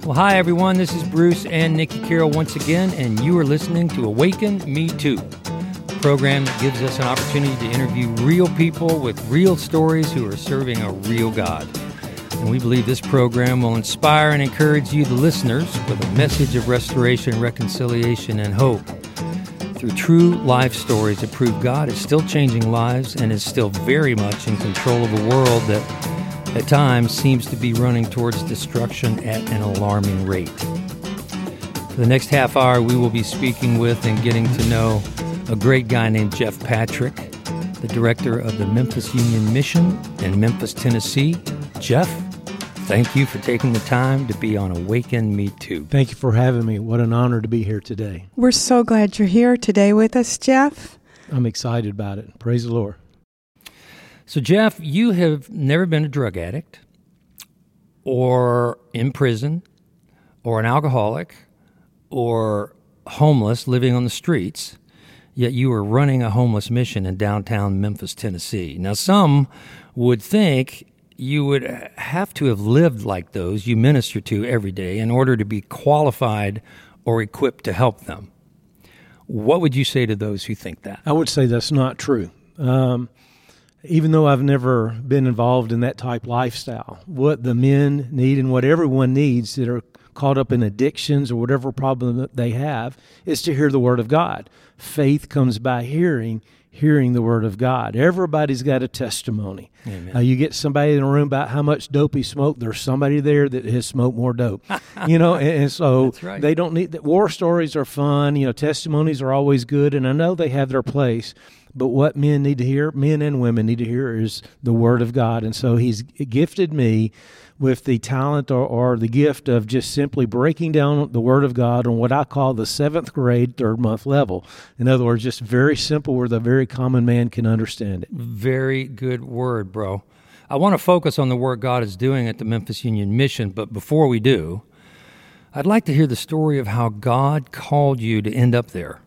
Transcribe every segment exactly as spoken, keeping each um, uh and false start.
Well, hi, everyone. This is Bruce and Nikki Carroll once again, and you are listening to Awaken Me Too, a program that gives us an opportunity to interview real people with real stories who are serving a real God. And we believe this program will inspire and encourage you, the listeners, with a message of restoration, reconciliation, and hope through true life stories that prove God is still changing lives and is still very much in control of a world that at times seems to be running towards destruction at an alarming rate. For the next half hour, we will be speaking with and getting to know a great guy named Jeff Patrick, the director of the Memphis Union Mission in Memphis, Tennessee. Jeff, thank you for taking the time to be on Awaken Me Too. Thank you for having me. What an honor to be here today. We're so glad you're here today with us, Jeff. I'm excited about it. Praise the Lord. So, Jeff, you have never been a drug addict or in prison or an alcoholic or homeless living on the streets, yet you are running a homeless mission in downtown Memphis, Tennessee. Now, some would think you would have to have lived like those you minister to every day in order to be qualified or equipped to help them. What would you say to those who think that? I would say that's not true. Um, even though I've never been involved in that type lifestyle, what the men need and what everyone needs that are caught up in addictions or whatever problem that they have is to hear the Word of God. Faith comes by hearing, hearing the Word of God. Everybody's got a testimony. Uh, you get somebody in a room about how much dope he smoked, there's somebody there that has smoked more dope. You know, and, and so That's right. They don't need, war stories are fun, you know, testimonies are always good, and I know they have their place, but what men need to hear, men and women need to hear is the Word of God. And so he's gifted me with the talent or, or the gift of just simply breaking down the Word of God on what I call the seventh grade, third month level. In other words, just very simple where the very common man can understand it. Very good word, bro. I want to focus on the work God is doing at the Memphis Union Mission, but before we do, I'd like to hear the story of how God called you to end up there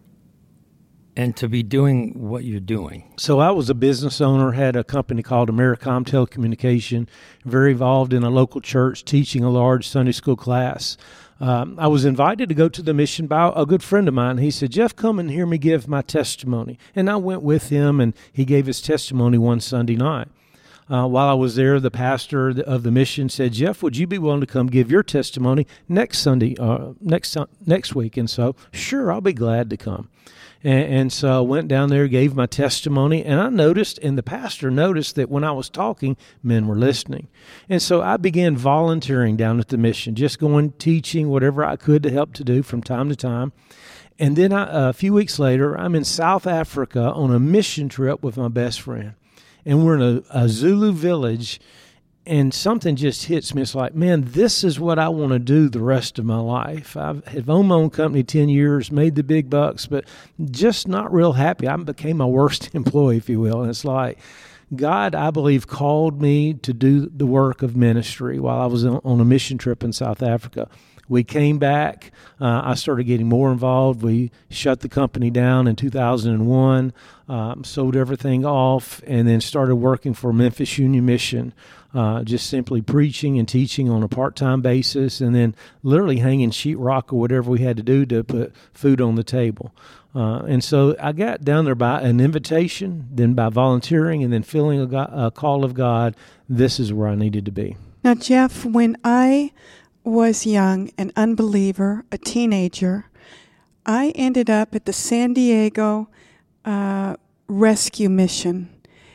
and to be doing what you're doing. So I was a business owner, had a company called Americom Telecommunication, very involved in a local church, teaching a large Sunday school class. Um, I was invited to go to the mission by a good friend of mine. He said, Jeff, come and hear me give my testimony. And I went with him, and he gave his testimony one Sunday night. Uh, while I was there, the pastor of the mission said, Jeff, would you be willing to come give your testimony next Sunday, uh, next next week? And so, sure, I'll be glad to come. And, and so I went down there, gave my testimony, and I noticed, and the pastor noticed that when I was talking, men were listening. And so I began volunteering down at the mission, just going, teaching, whatever I could to help to do from time to time. And then I, a few weeks later, I'm in South Africa on a mission trip with my best friend. And we're in a, a Zulu village, and something just hits me. It's like, man, this is what I want to do the rest of my life. I've have owned my own company ten years, made the big bucks, but just not real happy. I became my worst employee, if you will. And it's like, God, I believe, called me to do the work of ministry while I was on a mission trip in South Africa. We came back. Uh, I started getting more involved. We shut the company down in two thousand one, um, sold everything off, and then started working for Memphis Union Mission, uh, just simply preaching and teaching on a part-time basis, and then literally hanging sheetrock or whatever we had to do to put food on the table. Uh, and so I got down there by an invitation, then by volunteering, and then feeling a, God, a call of God. This is where I needed to be. Now, Jeff, when I was young, an unbeliever, a teenager, I ended up at the San Diego uh, Rescue Mission.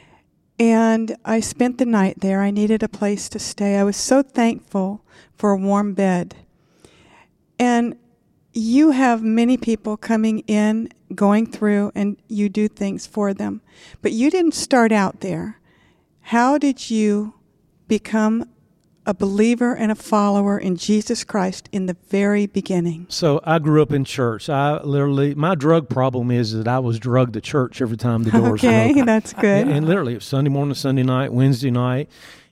And I spent the night there. I needed a place to stay. I was so thankful for a warm bed. And you have many people coming in, going through, and you do things for them. But you didn't start out there. How did you become a believer and a follower in Jesus Christ in the very beginning? So I grew up in church. I literally, my drug problem is that I was drugged to church every time the doors okay, were open. That's good. And, and literally, it was Sunday morning, Sunday night, Wednesday night.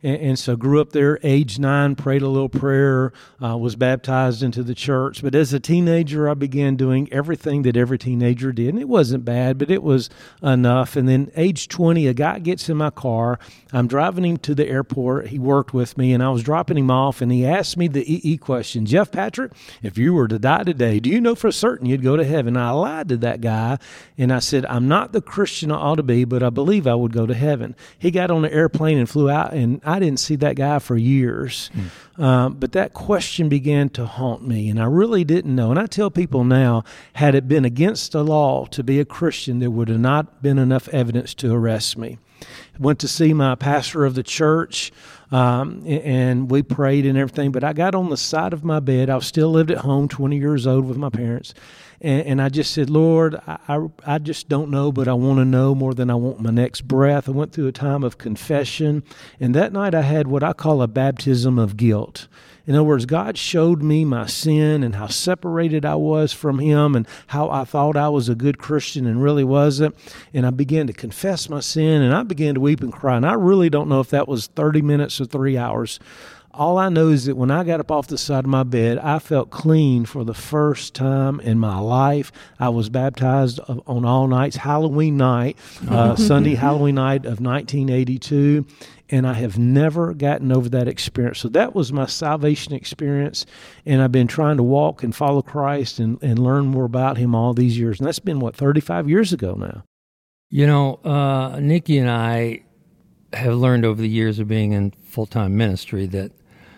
And, and so grew up there, age nine, prayed a little prayer, uh, was baptized into the church. But as a teenager, I began doing everything that every teenager did. And it wasn't bad, but it was enough. And then age twenty, a guy gets in my car. I'm driving him to the airport. He worked with me, and I was dropping him off, and he asked me the E E question, Jeff Patrick, if you were to die today, do you know for certain you'd go to heaven? I lied to that guy, and I said, I'm not the Christian I ought to be, but I believe I would go to heaven. He got on an airplane and flew out, and I didn't see that guy for years. Mm. Um, but that question began to haunt me, and I really didn't know. And I tell people now, had it been against the law to be a Christian, there would have not been enough evidence to arrest me. Went to see my pastor of the church, um, and we prayed and everything, but I got on the side of my bed. I still lived at home, twenty years old with my parents, and, and I just said, Lord, I, I, I just don't know, but I want to know more than I want my next breath. I went through a time of confession, and that night I had what I call a baptism of guilt. In other words, God showed me my sin and how separated I was from Him and how I thought I was a good Christian and really wasn't. And I began to confess my sin, and I began to weep and cry. And I really don't know if that was thirty minutes or three hours. All I know is that when I got up off the side of my bed, I felt clean for the first time in my life. I was baptized on all nights, Halloween night, uh, Sunday Halloween night of nineteen eighty-two. And I have never gotten over that experience. So that was my salvation experience, and I've been trying to walk and follow Christ and, and learn more about Him all these years. And that's been, what, thirty-five years ago now. You know, uh, Nikki and I have learned over the years of being in full-time ministry that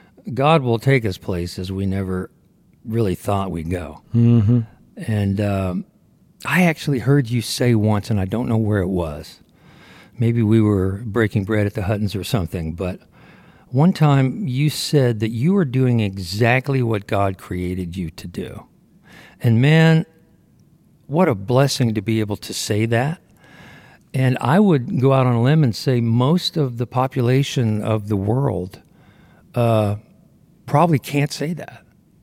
God will take us places we never really thought we'd go. Mm-hmm. And um, I actually heard you say once, and I don't know where it was, maybe we were breaking bread at the Huttons or something, but one time you said that you were doing exactly what God created you to do. And man, what a blessing to be able to say that. And I would go out on a limb and say most of the population of the world uh, probably can't say that.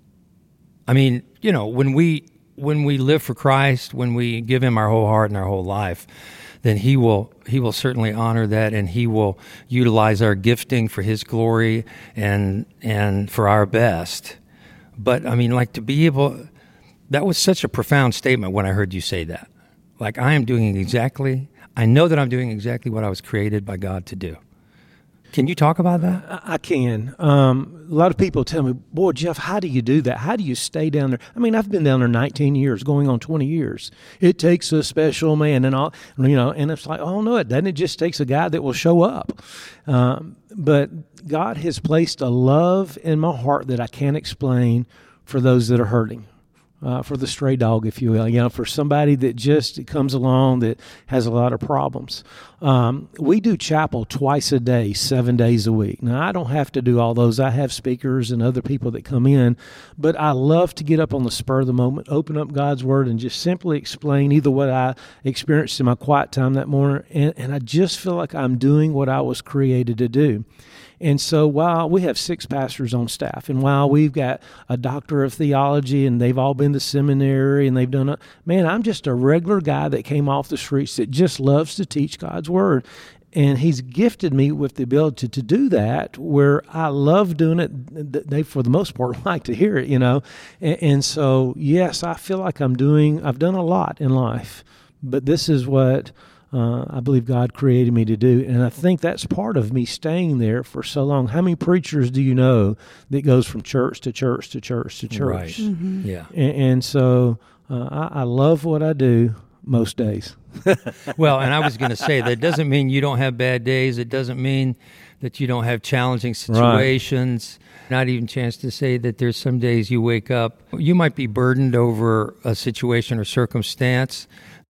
I mean, you know, when we when we live for Christ, when we give Him our whole heart and our whole life, then he will he will certainly honor that, and He will utilize our gifting for His glory and and for our best. But I mean, like, to be able, that was such a profound statement when I heard you say that. Like, I am doing exactly, I know that I'm doing exactly what I was created by God to do. Can you talk about that? I can. Um, a lot of people tell me, boy, Jeff, how do you do that? How do you stay down there? I mean, I've been down there nineteen years, going on twenty years. It takes a special man and all, you know, and it's like, oh, no, it doesn't. It just takes a guy that will show up. Um, but God has placed a love in my heart that I can't explain for those that are hurting. Uh, for the stray dog, if you will, you know, for somebody that just comes along that has a lot of problems. Um, we do chapel twice a day, seven days a week. Now, I don't have to do all those. I have speakers and other people that come in, but I love to get up on the spur of the moment, open up God's Word, and just simply explain either what I experienced in my quiet time that morning, and, and I just feel like I'm doing what I was created to do. And so while we have six pastors on staff, and while we've got a doctor of theology and they've all been to seminary and they've done it, man, I'm just a regular guy that came off the streets that just loves to teach God's Word. And He's gifted me with the ability to, to do that, where I love doing it. They, for the most part, like to hear it, you know. And, and so, yes, I feel like I'm doing, I've done a lot in life, but this is what Uh, I believe God created me to do, and I think that's part of me staying there for so long. How many preachers do you know that goes from church to church to church to church? Right. Mm-hmm. Yeah. And, and so uh, I, I love what I do most days. Well, and I was going to say, that doesn't mean you don't have bad days. It doesn't mean that you don't have challenging situations. Right. Not even chance to say that there's some days you wake up, you might be burdened over a situation or circumstance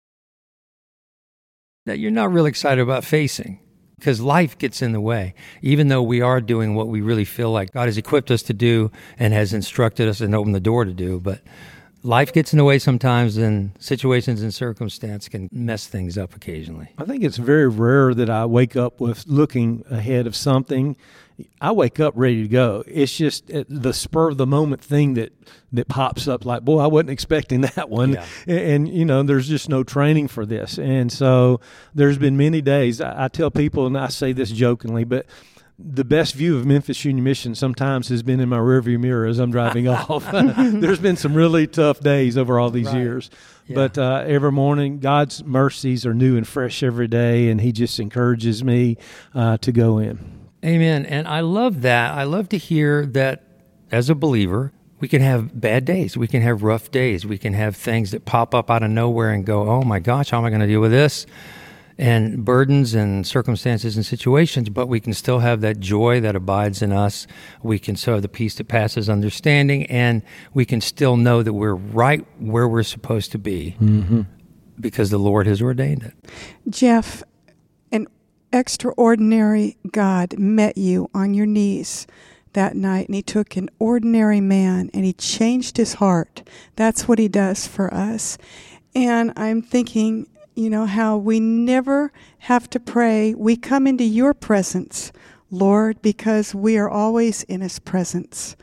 that you're not really excited about facing, because life gets in the way, even though we are doing what we really feel like God has equipped us to do and has instructed us and opened the door to do. But life gets in the way sometimes, and situations and circumstance can mess things up occasionally. I think it's very rare that I wake up with looking ahead of something. I wake up ready to go. It's just the spur of the moment thing that, that pops up like, boy, I wasn't expecting that one. Yeah. And, and, you know, there's just no training for this. And so there's been many days, I, I tell people, and I say this jokingly, but the best view of Memphis Union Mission sometimes has been in my rearview mirror as I'm driving off. There's been some really tough days over all these right. years. Yeah. But uh, every morning, God's mercies are new and fresh every day, and he just encourages me uh, to go in. Amen. And I love that. I love to hear that as a believer, we can have bad days. We can have rough days. We can have things that pop up out of nowhere and go, oh my gosh, how am I going to deal with this? And burdens and circumstances and situations, but we can still have that joy that abides in us. We can still have the peace that passes understanding, and we can still know that we're right where we're supposed to be mm-hmm. because the Lord has ordained it. Jeff, an extraordinary God met you on your knees that night, and he took an ordinary man and he changed his heart. That's what he does for us. And I'm thinking, you know, how we never have to pray. We come into your presence, Lord, because we are always in his presence.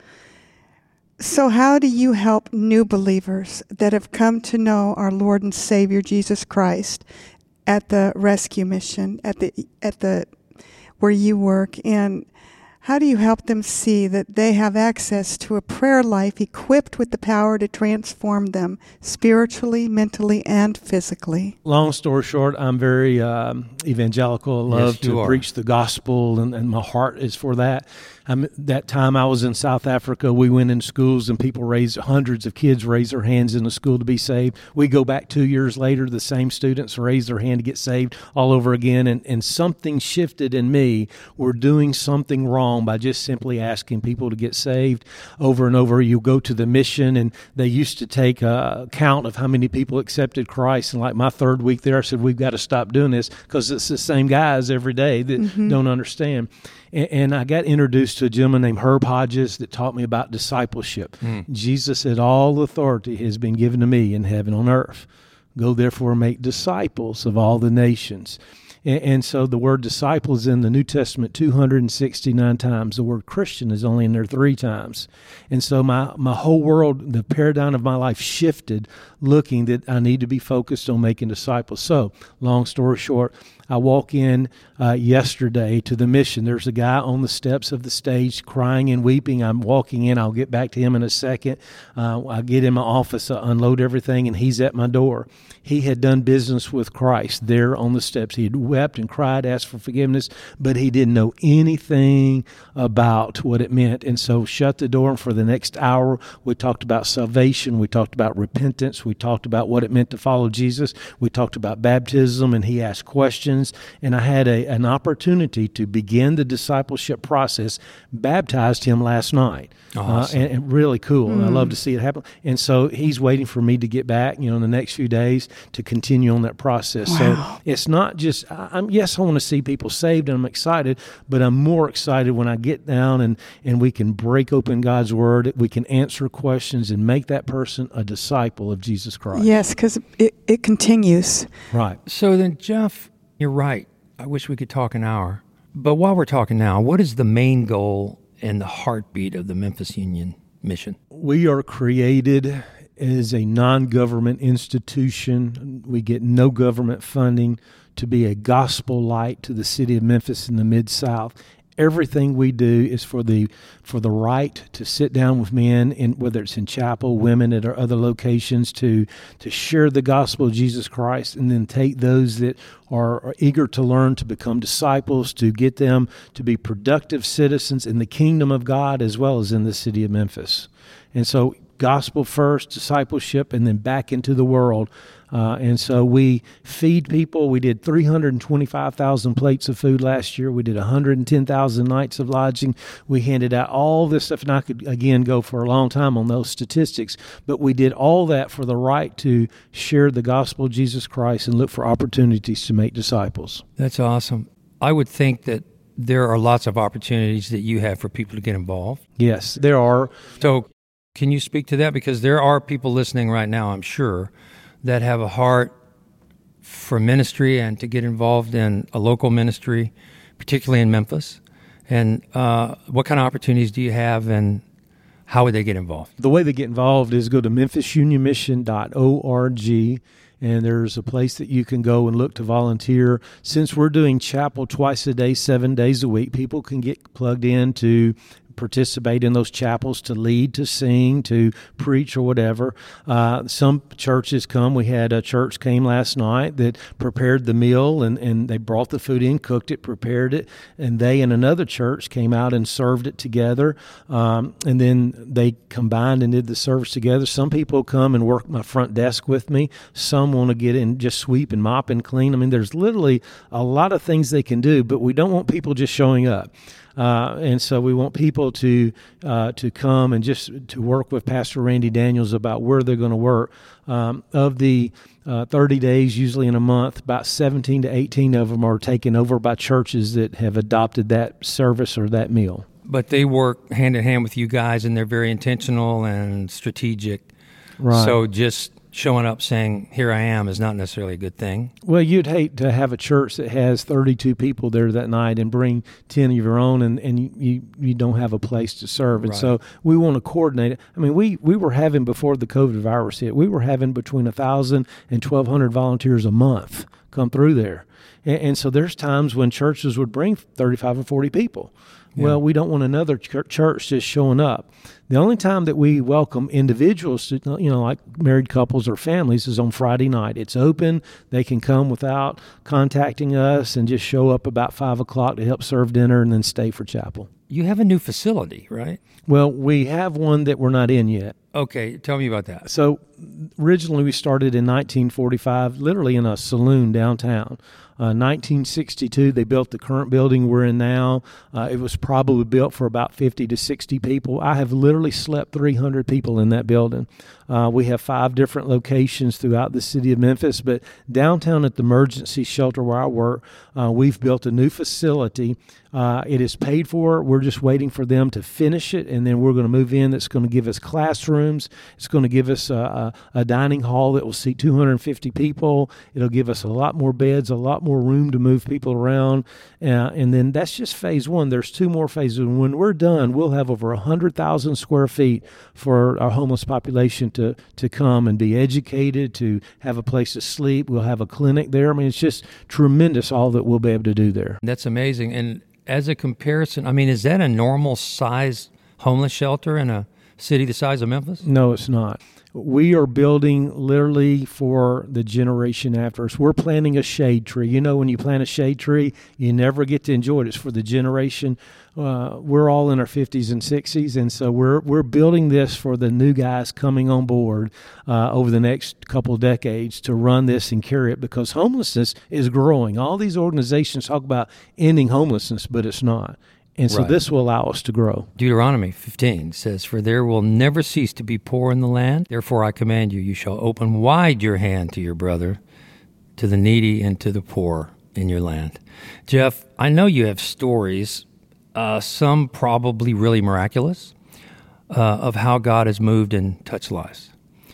So how do you help new believers that have come to know our Lord and Savior Jesus Christ at the rescue mission, at the at the where you work, and how do you help them see that they have access to a prayer life equipped with the power to transform them spiritually, mentally, and physically? Long story short, I'm very um, evangelical. I love Yes, to are. preach the gospel, and, and my heart is for that. I'm, that time I was in South Africa, we went in schools and people raised, hundreds of kids raised their hands in the school to be saved. We go back two years later, the same students raise their hand to get saved all over again, and, and something shifted in me. We're doing something wrong by just simply asking people to get saved over and over. You go to the mission, and they used to take a count of how many people accepted Christ, and like my third week there, I said, we've got to stop doing this because it's the same guys every day that mm-hmm. don't understand. And, and I got introduced to a gentleman named Herb Hodges that taught me about discipleship. Mm. Jesus said, all authority has been given to me in heaven and on earth. Go therefore and make disciples of all the nations. And, and so the word disciple is in the New Testament two hundred sixty-nine times. The word Christian is only in there three times. And so my, my whole world, the paradigm of my life shifted, looking that I need to be focused on making disciples. So long story short, I walk in uh, yesterday to the mission. There's a guy on the steps of the stage crying and weeping. I'm walking in. I'll get back to him in a second. Uh, I get in my office, I unload everything, and he's at my door. He had done business with Christ there on the steps. He had wept and cried, asked for forgiveness, but he didn't know anything about what it meant. And so shut the door, and for the next hour, we talked about salvation. We talked about repentance. We talked about what it meant to follow Jesus. We talked about baptism, and he asked questions. And I had a, an opportunity to begin the discipleship process, baptized him last night. Awesome. Uh, and, and really cool. Mm. And I love to see it happen. And so he's waiting for me to get back, you know, in the next few days to continue on that process. Wow. So it's not just, I'm, yes, I want to see people saved, and I'm excited, but I'm more excited when I get down and, and we can break open God's word, we can answer questions and make that person a disciple of Jesus Christ. Yes, because it, it continues. Right. So then, Jeff, you're right. I wish we could talk an hour. But while we're talking now, what is the main goal and the heartbeat of the Memphis Union mission? We are created as a non-government institution. We get no government funding to be a gospel light to the city of Memphis in the Mid-South. Everything we do is for the for the right to sit down with men, in, whether it's in chapel, women at our other locations, to to share the gospel of Jesus Christ, and then take those that are, are eager to learn to become disciples, to get them to be productive citizens in the kingdom of God as well as in the city of Memphis. And so gospel first, discipleship, and then back into the world. Uh, and so we feed people. We did three hundred twenty-five thousand plates of food last year. We did one hundred ten thousand nights of lodging. We handed out all this stuff, and I could, again, go for a long time on those statistics, but we did all that for the right to share the gospel of Jesus Christ and look for opportunities to make disciples. That's awesome. I would think that there are lots of opportunities that you have for people to get involved. Yes, there are. So can you speak to that? Because there are people listening right now, I'm sure, that have a heart for ministry and to get involved in a local ministry, particularly in Memphis. And uh, what kind of opportunities do you have, and how would they get involved? The way they get involved is go to memphis union mission dot org, and there's a place that you can go and look to volunteer. Since we're doing chapel twice a day, seven days a week, people can get plugged in to participate in those chapels, to lead, to sing, to preach, or whatever. Uh, some churches come. We had a church came last night that prepared the meal, and, and they brought the food in, cooked it, prepared it, and they and another church came out and served it together, um, and then they combined and did the service together. Some people come and work my front desk with me. Some want to get in, just sweep and mop and clean. I mean, there's literally a lot of things they can do, but we don't want people just showing up. Uh, and so we want people to uh, to come and just to work with Pastor Randy Daniels about where they're going to work. Um, of the uh, thirty days, usually in a month, about seventeen to eighteen of them are taken over by churches that have adopted that service or that meal. But they work hand in hand with you guys, and they're very intentional and strategic. Right. So just showing up saying, here I am, is not necessarily a good thing. Well, you'd hate to have a church that has thirty-two people there that night and bring ten of your own, and, and you, you, you don't have a place to serve. And Right. so we want to coordinate it. I mean, we, we were having, before the COVID virus hit, we were having between one thousand and twelve hundred volunteers a month come through there. And, and so there's times when churches would bring thirty-five or forty people. Yeah. Well, we don't want another ch- church just showing up. The only time that we welcome individuals to, you know, like married couples or families, is on Friday night. It's open. They can come without contacting us and just show up about five o'clock to help serve dinner and then stay for chapel. You have a new facility, right? Well, we have one that we're not in yet. Okay, tell me about that. So originally we started in nineteen forty-five, literally in a saloon downtown. Uh, nineteen sixty-two, they built the current building we're in now. Uh, it was probably built for about fifty to sixty people. I have literally slept three hundred people in that building. Uh, we have five different locations throughout the city of Memphis, but downtown at the emergency shelter where I work, uh, we've built a new facility. Uh, it is paid for. We're just waiting for them to finish it, and then we're going to move in. That's going to give us classrooms. It's going to give us a, a, a dining hall that will seat two hundred fifty people. It'll give us a lot more beds, a lot more room to move people around. Uh, and then that's just phase one. There's two more phases. And when we're done, we'll have over one hundred thousand square feet for our homeless population to, to come and be educated, to have a place to sleep. We'll have a clinic there. I mean, it's just tremendous all that we'll be able to do there. That's amazing. And as a comparison, I mean, is that a normal size homeless shelter in a city the size of Memphis? No, it's not. We are building literally for the generation after us. We're planting a shade tree. You know, when you plant a shade tree, you never get to enjoy it. It's for the generation. Uh, we're all in our fifties and sixties, and so we're we're building this for the new guys coming on board uh, over the next couple of decades to run this and carry it, because homelessness is growing. All these organizations talk about ending homelessness, but it's not. And so Right. this will allow us to grow. Deuteronomy fifteen says, "For there will never cease to be poor in the land. Therefore I command you, you shall open wide your hand to your brother, to the needy and to the poor in your land." Jeff, I know you have stories, uh, some probably really miraculous, uh, of how God has moved and touched lives.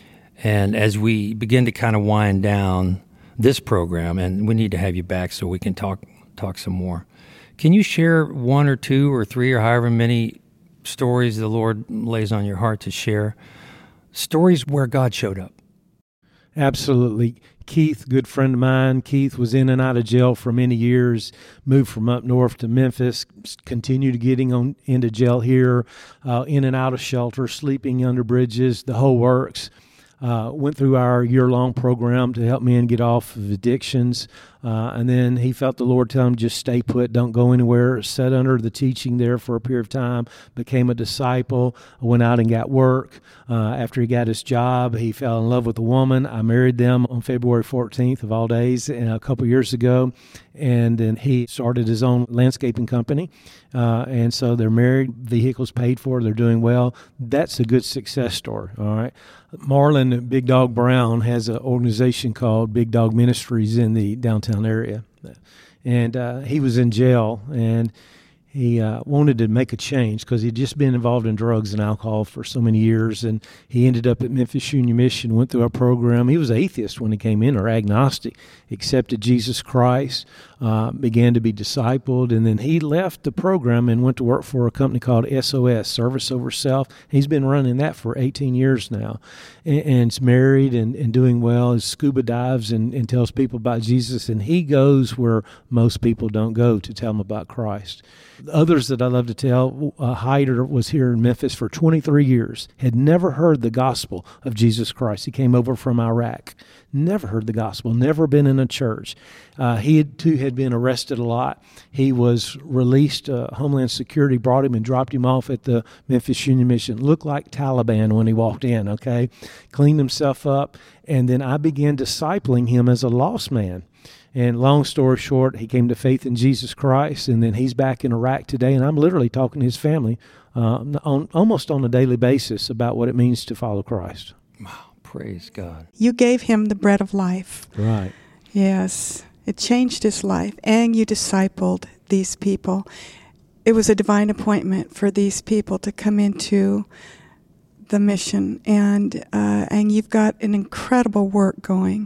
And as we begin to kind of wind down this program, and we need to have you back so we can talk talk some more, can you share one or two or three or however many stories the Lord lays on your heart to share, stories where God showed up? Absolutely. Keith, good friend of mine, Keith was in and out of jail for many years, moved from up north to Memphis, continued getting on into jail here, uh, in and out of shelter, sleeping under bridges, the whole works. Uh, went through our year-long program to help men get off of addictions. Uh, and then he felt the Lord tell him, just stay put, don't go anywhere. Sat under the teaching there for a period of time, became a disciple, went out and got work. Uh, after he got his job, he fell in love with a woman. I married them on February fourteenth of all days a couple years ago. And then he started his own landscaping company. Uh, and so they're married, vehicles paid for, they're doing well. That's a good success story, all right? Marlon Big Dog Brown has an organization called Big Dog Ministries in the downtown area. And uh, he was in jail, and he uh, wanted to make a change because he'd just been involved in drugs and alcohol for so many years, and he ended up at Memphis Union Mission, went through our program. He was atheist when he came in, or agnostic, accepted Jesus Christ, uh, began to be discipled, and then he left the program and went to work for a company called S O S, Service Over Self. He's been running that for eighteen years now, and, and is married and, and doing well. He scuba dives and, and tells people about Jesus, and he goes where most people don't go to tell them about Christ. Others that I love to tell, uh, Hyder was here in Memphis for twenty-three years, had never heard the gospel of Jesus Christ. He came over from Iraq, never heard the gospel, never been in a church. Uh, he had, too had been arrested a lot. He was released. Uh, Homeland Security brought him and dropped him off at the Memphis Union Mission. Looked like Taliban when he walked in, okay? Cleaned himself up, and then I began discipling him as a lost man. And long story short, he came to faith in Jesus Christ, and then he's back in Iraq today, and I'm literally talking to his family uh, on, almost on a daily basis about what it means to follow Christ. Wow, praise God. You gave him the bread of life. Right. Yes, it changed his life, and you discipled these people. It was a divine appointment for these people to come into the mission, and uh, and you've got an incredible work going.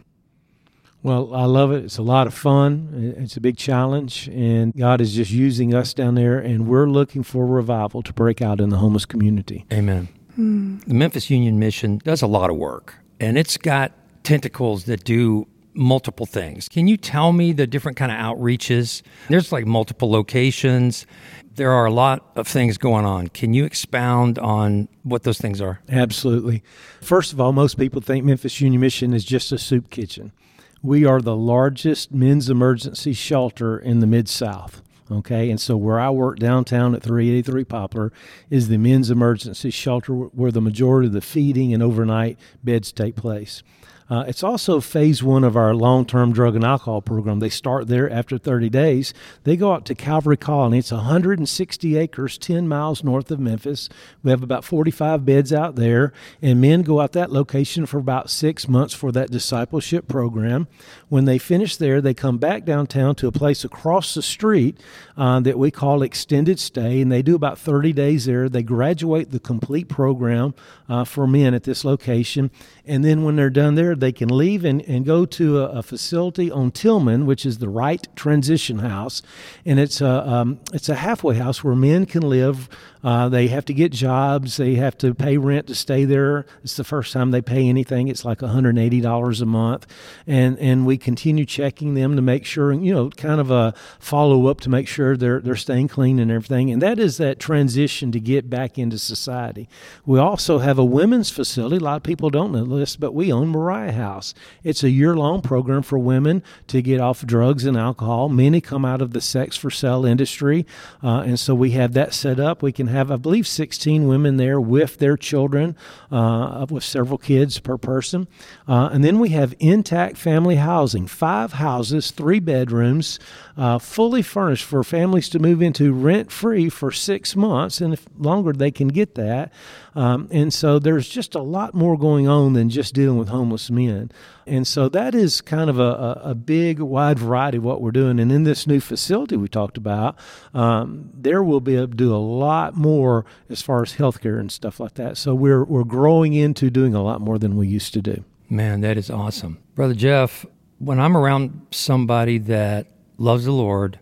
Well, I love it. It's a lot of fun. It's a big challenge, and God is just using us down there, and we're looking for revival to break out in the homeless community. Amen. Hmm. The Memphis Union Mission does a lot of work, and it's got tentacles that do multiple things. Can you tell me the different kind of outreaches? There's like multiple locations. There are a lot of things going on. Can you expound on what those things are? Absolutely. First of all, most people think Memphis Union Mission is just a soup kitchen. We are the largest men's emergency shelter in the Mid-South, okay? And so where I work downtown at three eighty-three Poplar is the men's emergency shelter where the majority of the feeding and overnight beds take place. Uh, it's also phase one of our long-term drug and alcohol program. They start there after thirty days. They go out to Calvary Colony. It's one hundred sixty acres, ten miles north of Memphis. We have about forty-five beds out there, and men go out that location for about six months for that discipleship program. When they finish there, they come back downtown to a place across the street uh, that we call extended stay, and they do about thirty days there. They graduate the complete program uh, for men at this location, and then when they're done there, they can leave and, and go to a, a facility on Tillman, which is the Right Transition House, and it's a um, it's a halfway house where men can live. Uh, they have to get jobs. They have to pay rent to stay there. It's the first time they pay anything. It's like one hundred eighty dollars a month, and and we continue checking them to make sure, you know, kind of a follow up to make sure they're they're staying clean and everything. And that is that transition to get back into society. We also have a women's facility. A lot of people don't know this, but we own Mariah House. It's a year-long program for women to get off drugs and alcohol. Many come out of the sex for sale industry, uh, and so we have that set up. We can have, I believe, sixteen women there with their children, uh, with several kids per person. Uh, and then we have intact family housing, five houses, three bedrooms, uh, fully furnished for families to move into rent-free for six months, and if longer they can get that. Um, and so there's just a lot more going on than just dealing with homeless men. And so that is kind of a, a big, wide variety of what we're doing. And in this new facility we talked about, um, there will be able to do a lot more as far as healthcare and stuff like that. So we're we're growing into doing a lot more than we used to do. Man, that is awesome. Brother Jeff, when I'm around somebody that loves the Lord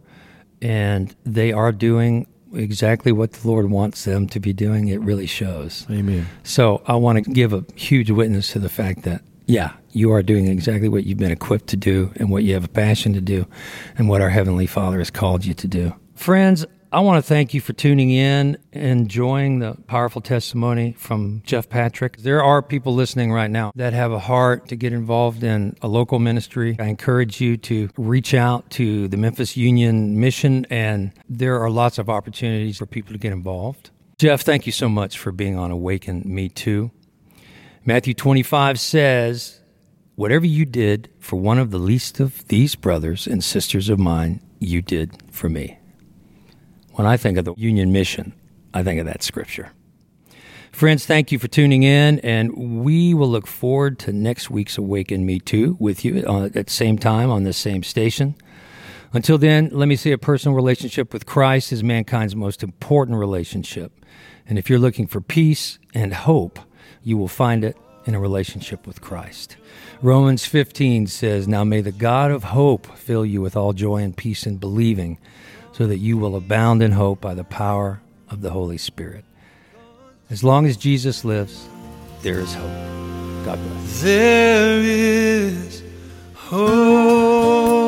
and they are doing exactly what the Lord wants them to be doing, it really shows. Amen. So I want to give a huge witness to the fact that, yeah, you are doing exactly what you've been equipped to do and what you have a passion to do and what our Heavenly Father has called you to do. Friends, I want to thank you for tuning in, enjoying the powerful testimony from Jeff Patrick. There are people listening right now that have a heart to get involved in a local ministry. I encourage you to reach out to the Memphis Union Mission, and there are lots of opportunities for people to get involved. Jeff, thank you so much for being on Awaken Me Too. Matthew twenty-five says, "Whatever you did for one of the least of these brothers and sisters of mine, you did for me." When I think of the Union Mission, I think of that scripture. Friends, thank you for tuning in, and we will look forward to next week's Awaken Me Too with you at the same time on the same station. Until then, let me say a personal relationship with Christ is mankind's most important relationship. And if you're looking for peace and hope, you will find it in a relationship with Christ. Romans fifteen says, "Now may the God of hope fill you with all joy and peace in believing, so that you will abound in hope by the power of the Holy Spirit." As long as Jesus lives, there is hope. God bless. There is hope.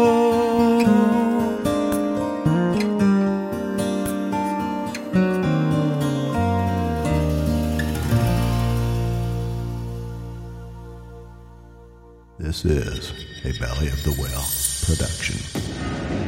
This is a Valley of the Well production.